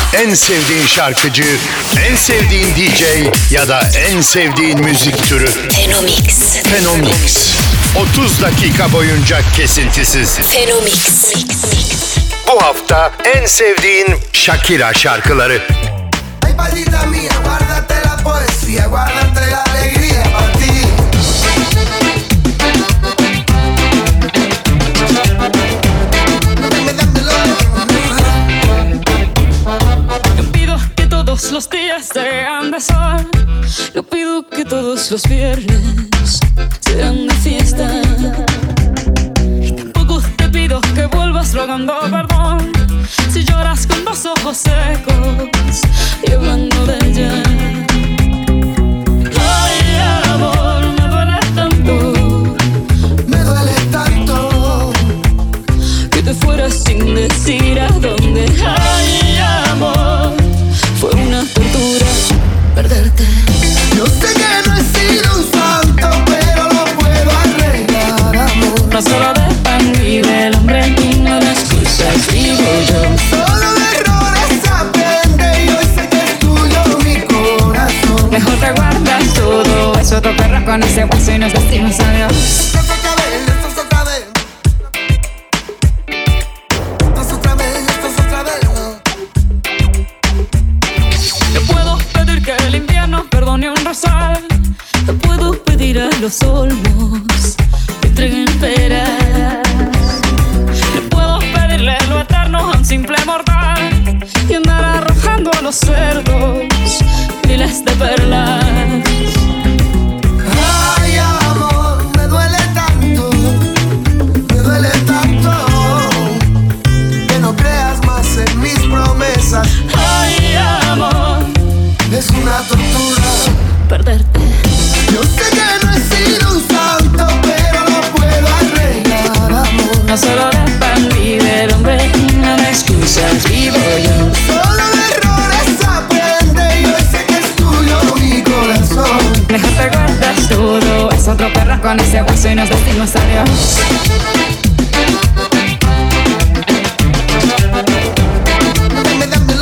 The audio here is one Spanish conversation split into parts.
En sevdiğin şarkıcı, en sevdiğin DJ ya da en sevdiğin müzik türü. Fenomix. Fenomix. 30 dakika boyunca kesintisiz. Fenomix. Bu hafta en sevdiğin Shakira şarkıları. Ay, palita mía, guárdate la poesía, guárdate la alegría para ti. Yo pido que todos los días sean de sol. Yo pido que todos los viernes sean de fiesta. Y tampoco te pido que vuelvas rogando perdón si lloras con los ojos secos y hablando de ella. Ay, amor, me duele tanto que te fueras sin decir a dónde. Ay, amor, fue una tortura perderte. Yo sé que no he sido un santo, pero lo puedo arreglar, amor. No solo de pan vive el hombre, y no de excusas vivo yo. Solo de errores aprende y hoy sé que es tuyo mi corazón. Mejor te guardas todo eso, tu perro con ese hueso y nos decimos adiós. Esto es otra vez, esto es otra vez. Esto es otra vez, esto es otra vez. Te puedo pedir que el invierno perdone un rosal. Te puedo pedir a los olmos que entreguen peras. Te puedo pedirle lo eterno a un simple mortal y andar arrojando a los cerdos miles de perlas. Ay, amor, me duele tanto que no creas más en mis promesas. Ay, amor, Es una tortura perderte. Yo sé que no he sido un santo, pero lo puedo arreglar, amor. No solo de pan vive el hombre, no de excusas vivo yo. Solo de errores aprende y hoy sé que es tuyo mi corazón. Mejor te guardas todo, es otro perro con ese hueso y nos decimos adiós. Dámelo.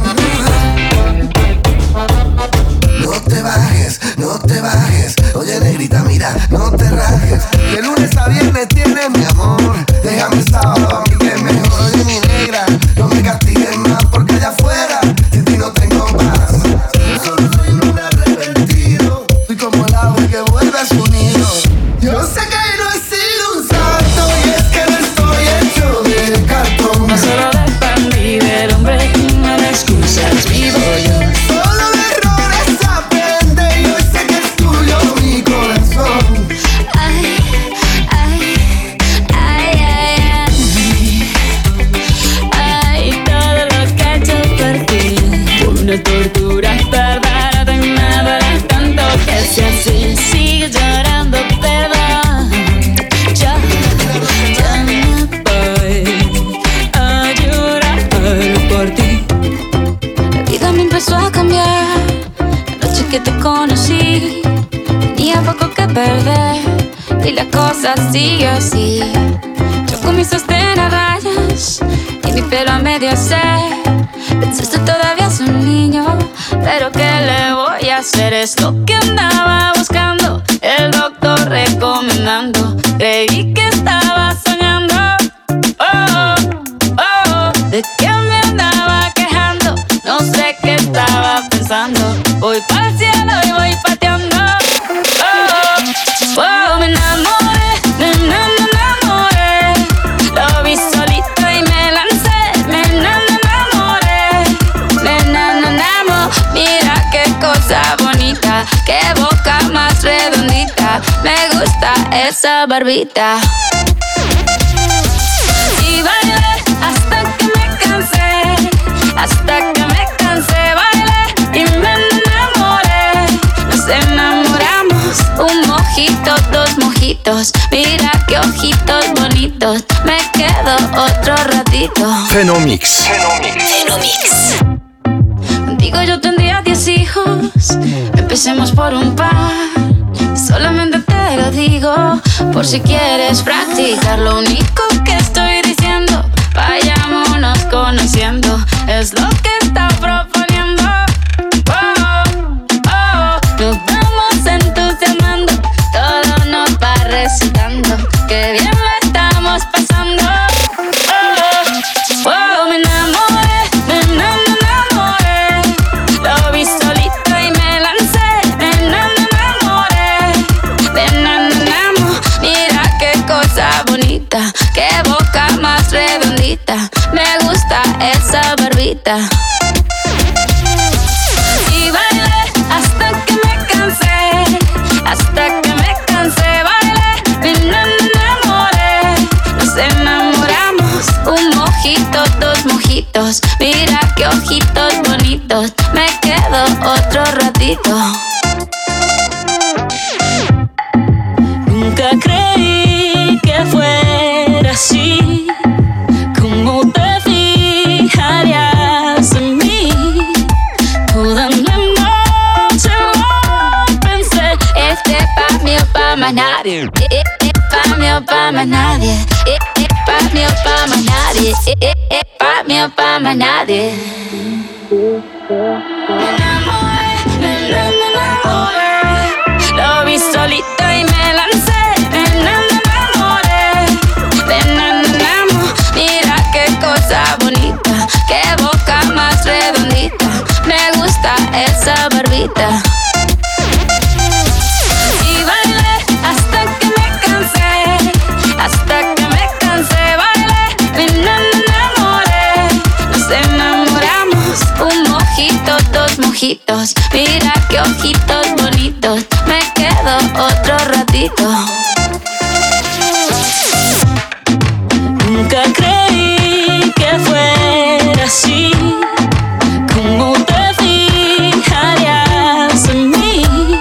No te bajes. Oye, negrita, mira, no te rajes. De lunes a viernes tienes mi amor. Déjame el sábado a mí que es mejor. Oye, mi negra, no me castigues más porque allá afuera sin ti no tengo paz. Yo solo soy un arrepentido. Soy como el ave que vuelve a su nido. Yo sé que no he sido un santo y es que no estoy hecho de cartón. No solo de pan vive el hombre, no de excusas vivo yo. Solo de errores aprende y hoy sé que es tuyo mi corazón. Ay, ay, ay, ay, Ay, todo lo que he hecho por ti fue una tortura perderte. Me duele tanto que sea así, sigue llorando, perdón. Ya no voy a llorar por ti. La vida me empezó a cambiar. La noche que te conocí, tenía poco que perder y la cosa sigue así. Yo con mis sostén a rayas y mi pelo a medio se. Pensaste todavía es un niño, pero ¿qué le voy a hacer? Es lo que andaba buscando, el doctor recomendando. Creí que estaba soñando. Oh, oh, ¿de qué me andaba quejando? No sé qué estaba pensando. Voy pa'l cielo y voy pateando. Oh, oh, me enamoré, me enamoré. Lo vi solito y me lancé. Me enamoré, me enamoré. Mira qué cosa bonita, qué boca más redondita. Me gusta esa barbita. Y bailé hasta que me cansé, hasta que me cansé, bailé y me enamoré. Nos enamoramos, un mojito, dos mojitos. Mira qué ojitos bonitos, me quedo otro ratito. Fenomix. Fenomix. Contigo yo tendría 10 hijos, empecemos por un par. Solamente te lo digo, por si quieres practicar. Lo único que estoy diciendo, vayámonos conociendo. Es lo que está barbita. Y bailé hasta que me cansé, hasta que me cansé. Bailé y me enamoré. Nos enamoramos, un mojito, dos mojitos. Mira qué ojitos bonitos. Me quedo otro ratito. Nunca creí que fuera así. ¿Cómo te fijarías en mí? Toda la noche lo pensé. Este pa' mí o pa' más nadie. Pa' mí o pa' más nadie. Pa' mí o pa' más nadie. Pa' mí o pa' más nadie. Me enamoré. Lo vi solito y me lancé. Me enamoré. Me enamoré. Mira qué cosa bonita. Qué boca más redondita. Me gusta esa barbita. Y bailé hasta que me cansé. Hasta que me cansé. Bailé. Me enamoré. Nos enamoramos. Un mojito, dos mojitos. Mira qué ojitos bonitos. Me quedo otro ratito. Nunca creí que fuera así. ¿Cómo te fijarías en mí?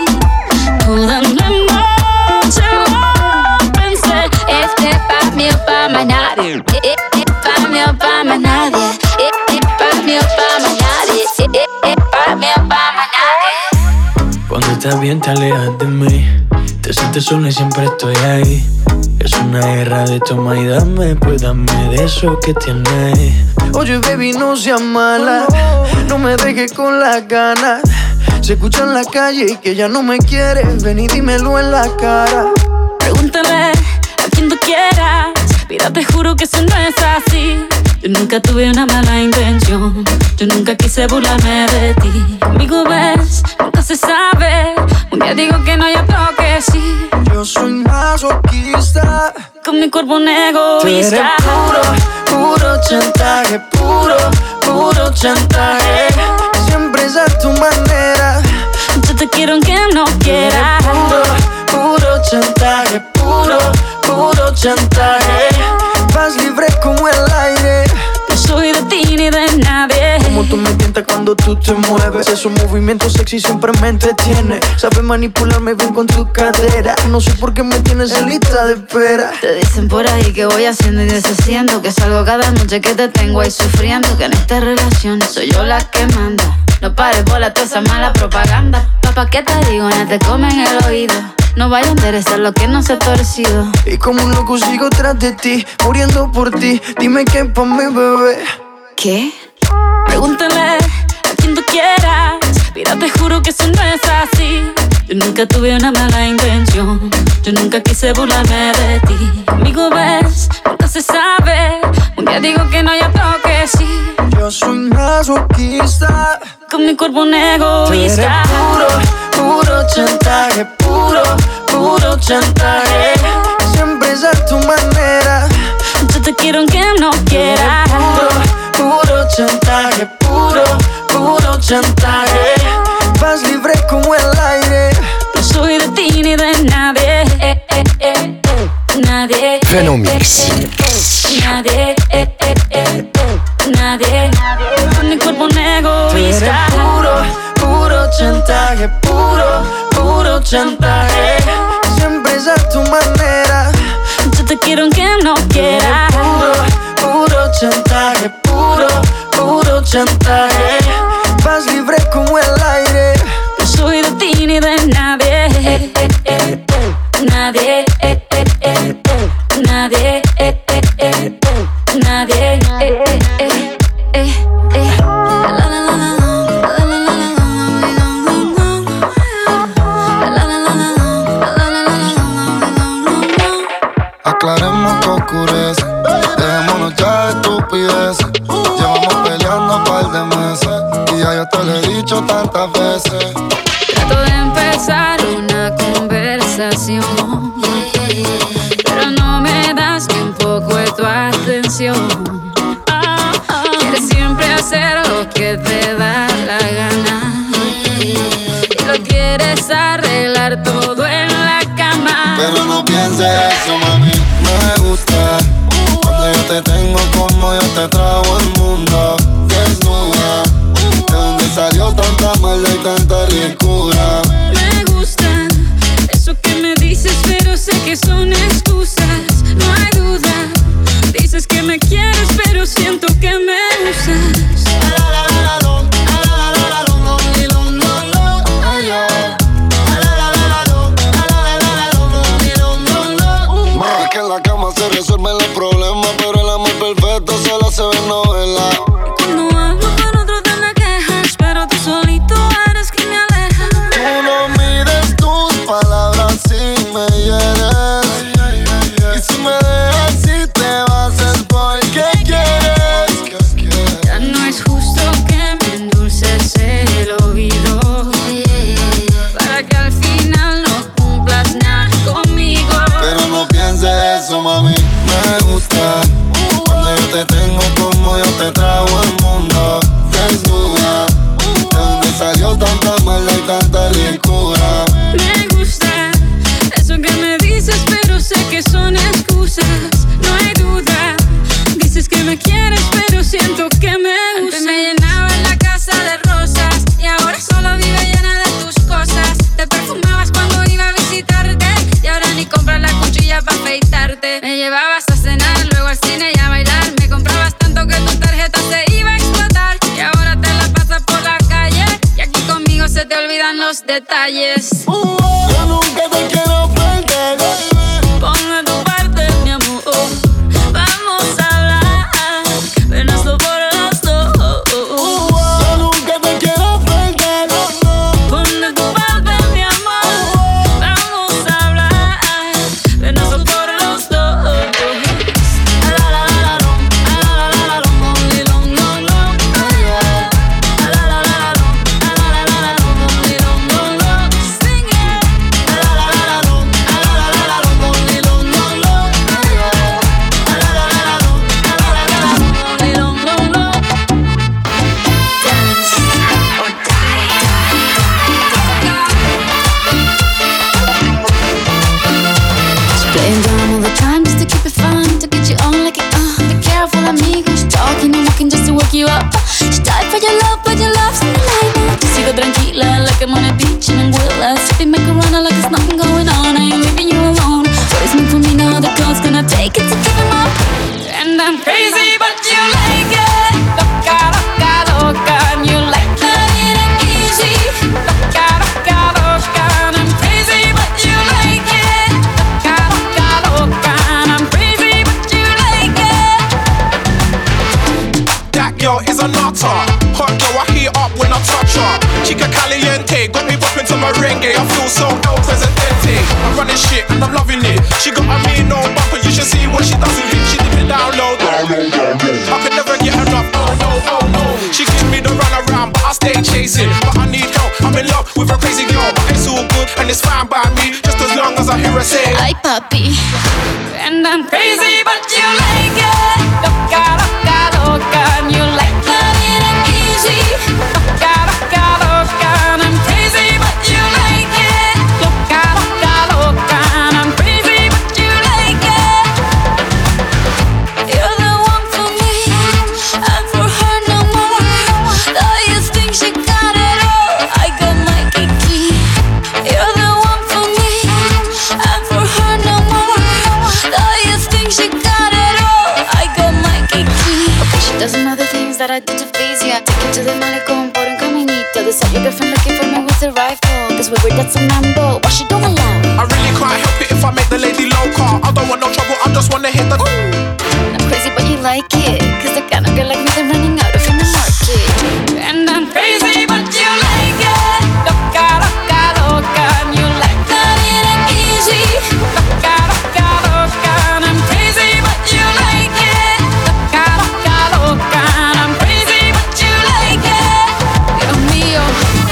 Toda la noche lo pensé. Este pa' mí o pa' más nadie. Pa' mí o pa' más nadie. Pa' mí o pa' más nadie. Pa' mí o pa' más nadie. Cuando estás bien te alejas de mí. Te sientes sola y siempre estoy ahí. Es una guerra de toma y dame. Pues dame de eso que tienes. Oye baby, no seas mala. No me dejes con las ganas. Se escucha en la calle que ya no me quieres. Ven y dímelo en la cara. Pregúntale a quien tú quieras. Mira, te juro que eso no es así. Yo nunca tuve una mala intención. Yo nunca quise burlarme de ti. Conmigo ves, nunca se sabe. Un día digo que no, y otro que sí. Yo soy masoquista. Con mi cuerpo un Tú eres egoísta. puro chantaje. Puro chantaje. Siempre es a tu manera. Yo te quiero aunque no quieras. Puro chantaje. Puro chantaje. Vas libre como el aire. No soy de ti ni de nadie. Como tú me tientas cuando tú te mueves. Esos movimientos sexy siempre me entretiene. Sabes manipularme bien con tu cadera. No sé por qué me tienes en lista de espera. Te dicen por ahí que voy haciendo y deshaciendo. Que salgo cada noche que te tengo ahí sufriendo. Que en esta relación soy yo la que manda. No pares bola toda esa mala propaganda. Papá, ¿qué te digo? No te comen el oído. No vaya a interesar lo que no se ha torcido. Y como un loco sigo tras de ti, muriendo por ti. Dime qué pa' mi bebé. ¿Qué? Pregúntale a quien tú quieras. Mira, te juro que eso no es así. Yo nunca tuve una mala intención. Yo nunca quise burlarme de ti. Conmigo ves, nunca se sabe. Un día digo que no, y otro que sí. Yo soy masoquista. Con mi cuerpo un Tú eres egoísta. puro chantaje. Puro chantaje. Siempre es a tu manera. Yo te quiero aunque no quieras. Puro chantaje. Puro chantaje. Vas libre como el aire. No soy de ti ni de nadie. Nadie. Fenomix. Nadie. Nadie. Con mi cuerpo un egoísta. Puro chantaje. Puro chantaje. Siempre es a tu manera. Yo te quiero aunque no quieras. Puro chantaje. Puro chantaje. Vas libre como el aire. No soy de ti ni de nadie. Nadie. Nadie. Nadie. Aclaremos que oscurece. Dejémonos ya de estupideces. Llevamos peleando un par de meses. Y ya yo te lo he dicho tantas veces. Trato de empezar una conversación, pero no me das ni un poco de tu atención. Quieres siempre hacer lo que te da la gana. Y lo quieres arreglar todo en la cama. Pero no pienses eso, mami, me gusta cuando yo te tengo como yo te trago el mundo. Desnuda, de donde salió tanta maldad y tanta ricura. Me gusta eso que me dices, pero sé que son excusas. No hay duda, dices que me quieres, pero siento que me usas. Más que en la cama se resuelven los problemas, pero el amor perfecto solo se ve en novela. Cuando hablo con otros te me quejas, pero tú solito eres quien me aleja. Tú no mides tus palabras si me hieres. Y si me dejas, si te vas es porque quieres. Ya no es justo que me endulces el oído, para que al final no cumplas nada conmigo. Pero no pienses eso, mami, me gusta cuando yo te tengo como yo te trago el mundo. Desnuda, de donde salió tanta maldad y tanta ricura. Me gusta eso que me dices, pero sé que son excusas. No hay duda, dices que me quieres, pero siento que me usas. Antes me llenaba la casa de rosas y ahora solo vive llena de tus cosas. Te perfumabas cuando iba a visitarte y ahora ni compras la cuchilla para afeitarte. Me llevabas a cenar, luego al cine y a bailar. Me comprabas tanto que tu tarjeta se iba a explotar y ahora te la pasas por la calle y aquí conmigo se te olvidan los detalles. Yo nunca te quiero perder. Ponme tu parte, mi amor. Vamos a hablar, ven hazlo por los dos. Yo nunca te quiero perder. Ponme tu parte, mi amor. Vamos a hablar, ven hazlo por los dos. Sing it. Playing dumb all the time just to keep it fun, to get you on like it. Be careful, amigos, talking and walking just to work you up. She died for your love, but your love's in the light. Yo sigo tranquila, like I'm on a beach in Anguilla, sipping macarona like there's nothing going on. I ain't leaving you alone. What is meant for me now? The God's gonna take it to give him up. And I'm crazy, but you like it. Loca, loca, loca, and you like that it ain't easy. Loca, loca, loca, and I'm crazy, but you like it. Loca, loca, loca, and I'm crazy, but you like it. That girl is a nutter. Hot girl, I heat up when I touch her. Chica caliente, got me bopping to merengue. I feel so El Presidente. I'm running shit and I'm loving it. She got a mean no bumper, you should see what she does with it. She dip it down low. I could never get enough. Oh no, oh no. She gives me the run around, but I stay chasing. But I need help. I'm in love with a crazy girl, but it's all good and it's fine by me. Just as long as I hear her say, Ay, papi. And I'm crazy, but you like it. Loca, loca, loca, and you like that it ain't easy. Loca, loca, loca, and I'm crazy, but you like it. Loca, loca, loca, and I'm crazy, but you like it. You're the one for me, and for her no more. Though you think she got it all, I got my kiki. You're the one for me, and for her no more. Though you think she got it all, I got my kiki. Okay, she does some other things that I did to please you. I take it to the malecón por un caminito. This your girlfriend looking for me with a rifle. Cause we're that's a mambo, what she don't allow. I really can't help it if I make the lady loca. I don't want no trouble, I just wanna hit the. I'm crazy but you like it, cause the kind of girl like me they're running out of in the market. And I'm crazy but you like it. Loca, loca, loca, and you like that it ain't easy. Loca, loca, loca, and I'm crazy but you like it. Loca, loca, loca, and I'm crazy but you like it. Dios mío.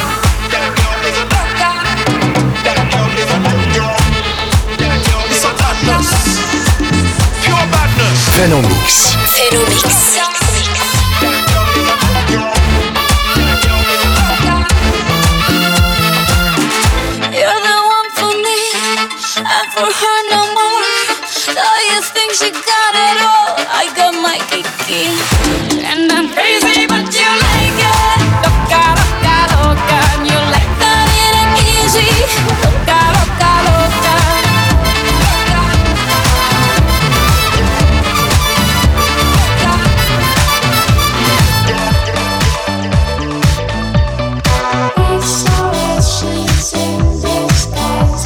It's a badness. Pure badness. Phenomix. Phenomix. she got it all. I got my kiki. And I'm crazy, but you like it. Loca, loca, loca. And you like that it ain't easy. Loca, loca, loca. She's in disguise.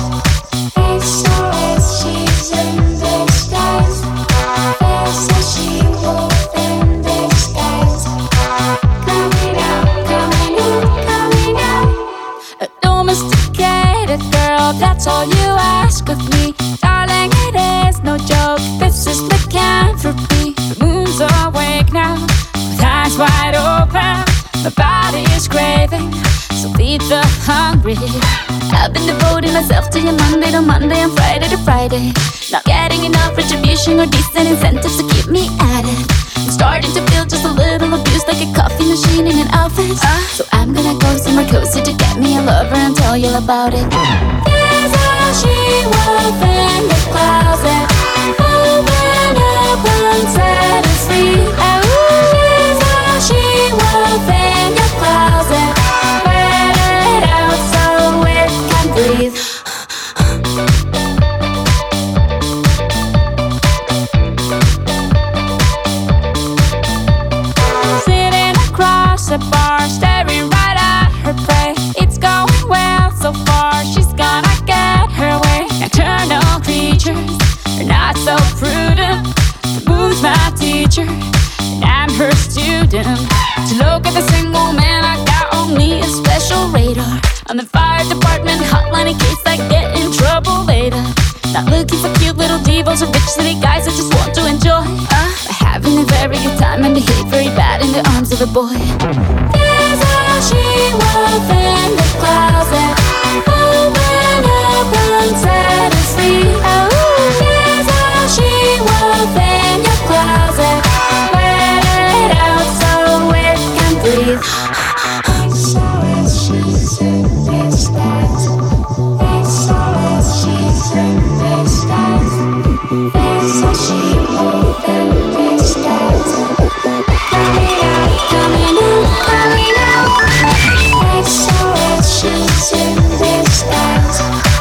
She's in disguise. She wolf in disguise. Coming out, coming out, coming out. A domesticated girl, that's all you ask of me. Darling, it is no joke, this is lycanthropy. The moon's awake now, with eyes wide open. My body is craving, so feed the hungry. I've been devoting myself to you Monday to Monday and Friday to Friday. Not getting enough retribution or decent incentives to keep me at it. I'm starting to feel just a little abused, like a coffee machine in an office. So I'm gonna go somewhere cozy to get me a lover and tell you about it. There's a she-wolf in the closet. Open up and set her free. There's a she-wolf in your closet. Let it out so it can breathe. Sitting across the bar, staring right at her prey. It's going well so far, she's gonna get her way. Nocturnal creatures are not so prudent. The moon's my teacher, and I'm her student. To look at the single man, I got on me a special radar. On the fire department hotline in case I get in trouble later. Not looking for cute little divas or rich city guys, I just want to enjoy having a very good time and behave very bad in the arms of a boy. There's a she-wolf in the closet. Open up and set her free. There's a she-wolf in your closet. Let it out so it can breathe. She's in disguise. She's in disguise. She wolf in disguise. Coming out, coming out, coming out. She's in disguise.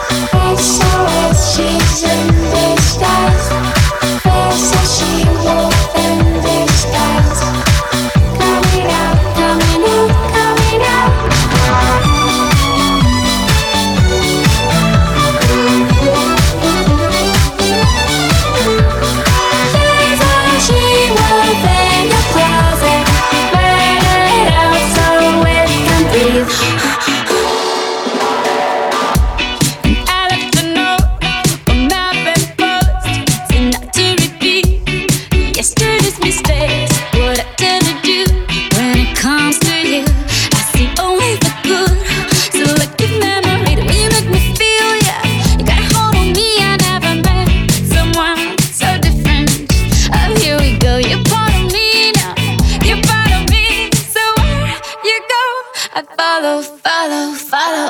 She's in disguise. She wolf in disguise. Coming out, coming out, coming out. There's a she-wolf in your closet. Let it out so it can breathe. I left a note on my bedpost, saying not to repeat yesterday's mistakes. What I tend to do when it comes to you, I see only the good. Selective memory, the way you make me feel, yeah. You got a hold on me, I never met someone so different. Oh, here we go, you're part of me now. You're part of me, so where you go, I follow, follow, follow.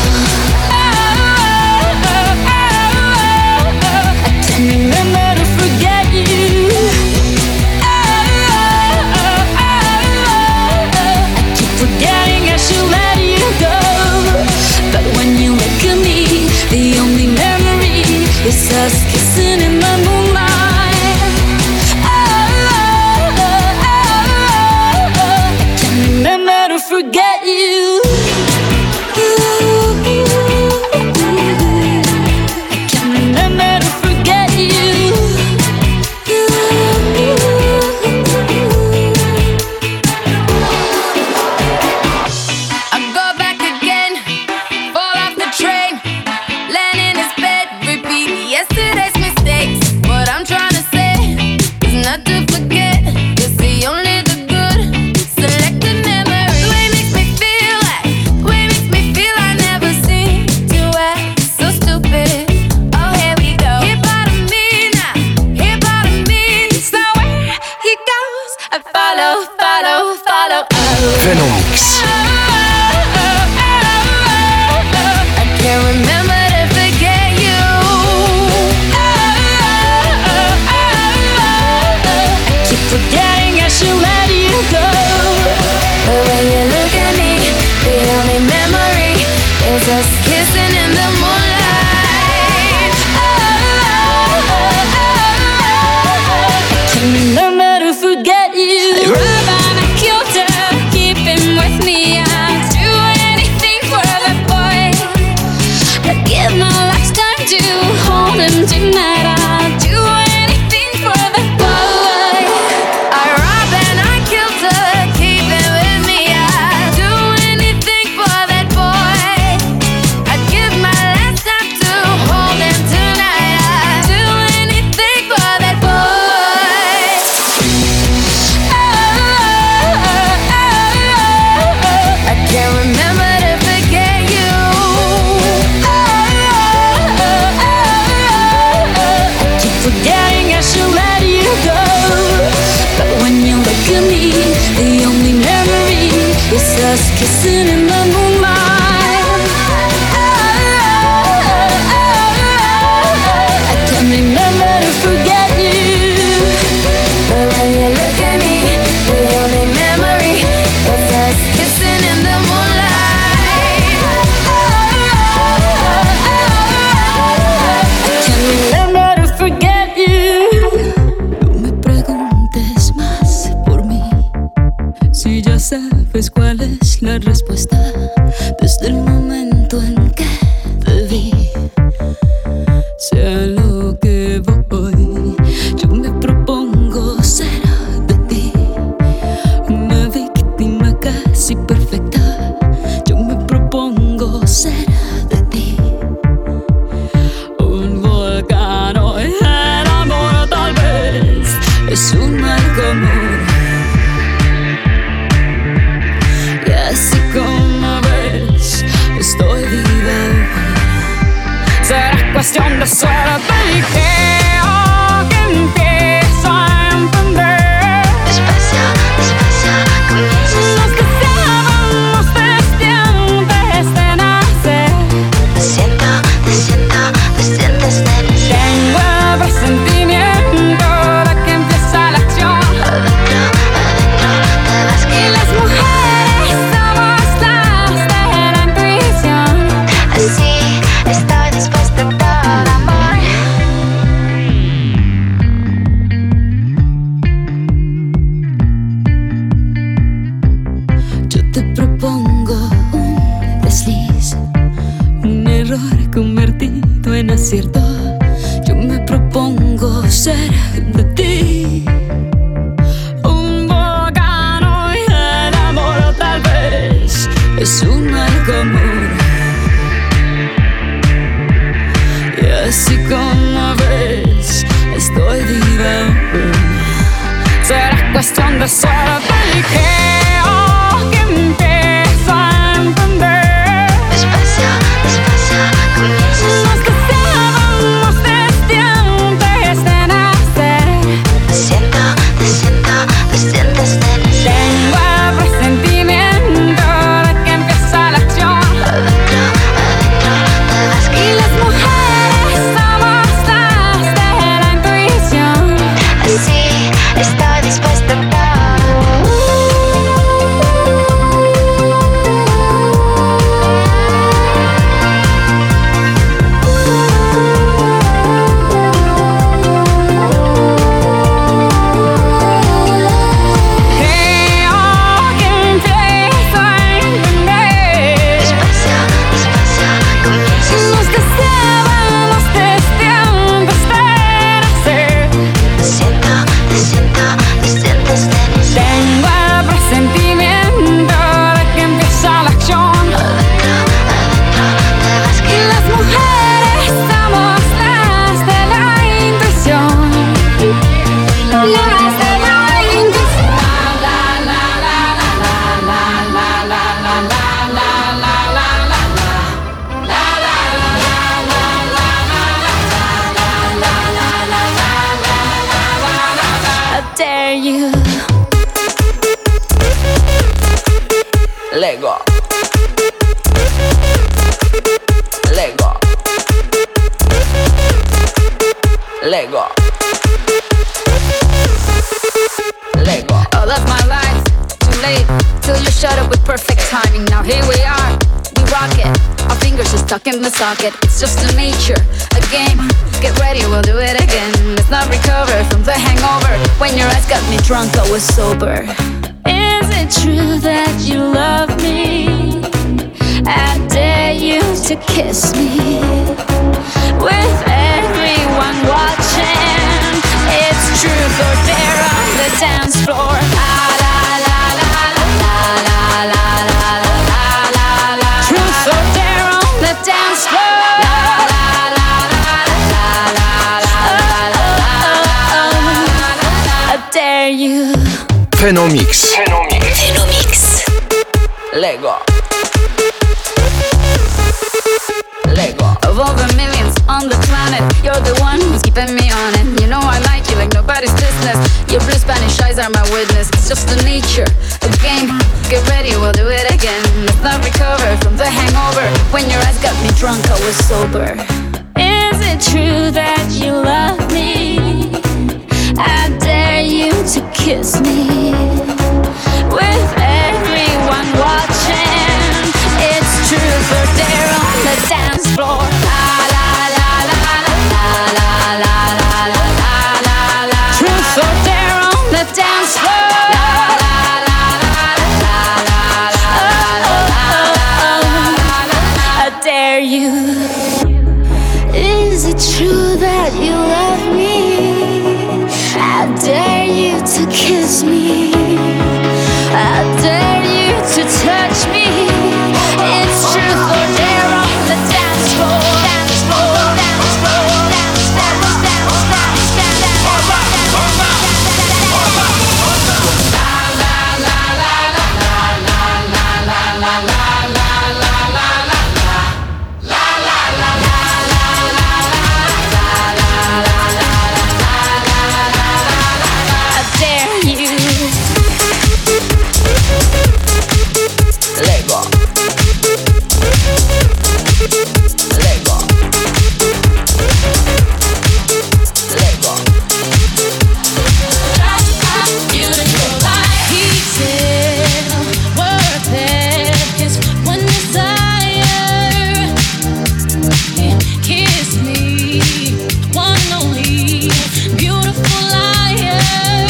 I can't remember to forget you. I keep forgetting I should let you go. But when you look at me, the only memory is us kissing in the moonlight. I can't remember to forget you. I can't remember to forget you. I go back again, fall off the train, land in his bed, repeat yesterday's mistakes. What I'm trying to say is not to forget, you see only the good. Selected memory, the way it makes me feel like, the way it makes me feel I never seen to act so stupid. Oh, here we go. He part of me now, he part of me. So where he goes, I follow, follow, follow. Phenomix. I can't remember to forget you. It's us kissing in the moonlight. I can't remember to forget you. Havana, Kyoto, keep him with me. I'd do anything for that boy. I'd give my lifetime to hold him tonight. I'd do anything for that boy. I robbed and I killed her, keep him with me. I'd do anything for that boy. I'd give my last time to hold him tonight. I'd do anything for that boy. I can't remember to forget you. I keep forgetting I should let you go. But when you look at me, the only memory is us kissing in the moonlight. I can't remember to forget you. But when you look at me, the only memory is us kissing in the moonlight. I can't remember to forget you. No me preguntes más por mí, si ya sabes cuál es la respuesta. Desde el momento en que te vi, sé a lo que voy. Yo me propongo ser de ti, una víctima casi perfecta. Yo me propongo ser de ti, un volcán hoy enamora tal vez. Es un mal común. Y así como ves, estoy viva hoy. Será cuestión de suerte y creo que empiezo a entender. Despacio, despacio, comienzas. Nos deseábamos desde antes de nacer. Te siento, te siento, te sientes de mí. Tengo el presentimiento de que empieza la acción. Adentro, adentro, te vas que las mujeres somos las de la intuición. Así estoy dispuesta a todo amor. Yo te propongo un desliz, un error convertido en acierto. Yo me propongo ser de ti, un volcán hoy el amor tal vez es un mal común. Y así como ves, estoy viva hoy. Será cuestión de suerte y creo que empiezo a entender. Despacio, despacio, comienzas. Nos deseábamos desde antes de nacer. Te siento, te siento, te sientes de mí. Tengo el presentimiento de que empieza la acción. Adentro, adentro, te vas que las mujeres somos las de la intuición. Así estoy dispuesta a todo. Creo que empiezo a entender. Despacio, despacio, comienzas. Nos deseábamos desde antes de nacer. Te siento, te siento, te sientes de mí. Tengo el presentimiento de que empieza la acción. Adentro, adentro, te vas que las mujeres somos las de la intuición. Las de la intuición. I dare you. Lego. Lego. Lego. Lego. Oh, that's my life. Too late till you shut up with perfect timing. Now here we are. We rock it. I feel talk in the socket. It's just a nature, a game. Get ready, we'll do it again. Let's not recover from the hangover. When your eyes got me drunk, I was sober. Is it true that you love me? I dare you to kiss me. With everyone watching, it's truth or dare on the dance floor. La la la la la la la la la la la. Truth or dare on the dance floor. La la la la la la la la. I dare you. Phenomix. Lego. Of all the millions on the planet, you're the one who's keeping me on it. You know I like you like nobody's business. Your blue Spanish eyes are my witness. It's just the nature, a game. Get ready, we'll do it again. Let's not recover from the hangover. When your eyes got me drunk, I was sober. Is it true that you love me? I dare you to kiss me. With everyone watching, it's truth or dare on the dance floor. La la la la la la la la la la la. Truth or dare on the dance floor. La la la la la la la. I dare you. Is it true that you love me? I dare you to kiss me. I dare you to touch me. It's truth or dare on the dance floor. Dance floor, dance floor, dance, dance, dance, dance, dance, dance. La la la la la la la la la la la la la la. La la la la la la la la la la. I dare you. Lego. Lego. Lego. Beautiful life. He said, worth it is one desire. Kiss me, one only. Beautiful liar.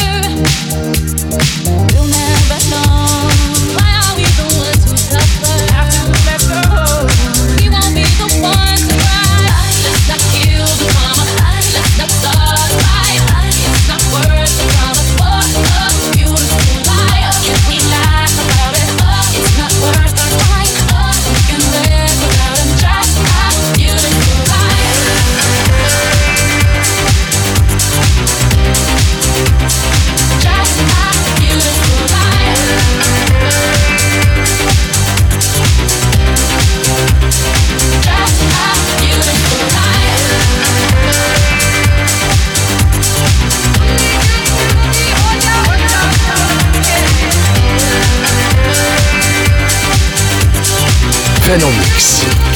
We'll never know. Why are we the ones who suffer? After we let go, we won't be the ones to cry. Let's not kill the drama. Let's not start a fight. It's not worth the drama for a beautiful life. Can we laugh about it? It's not worth our time. We can live without him. Just a beautiful life. Just a beautiful life. Just a beautiful life. Phenomix.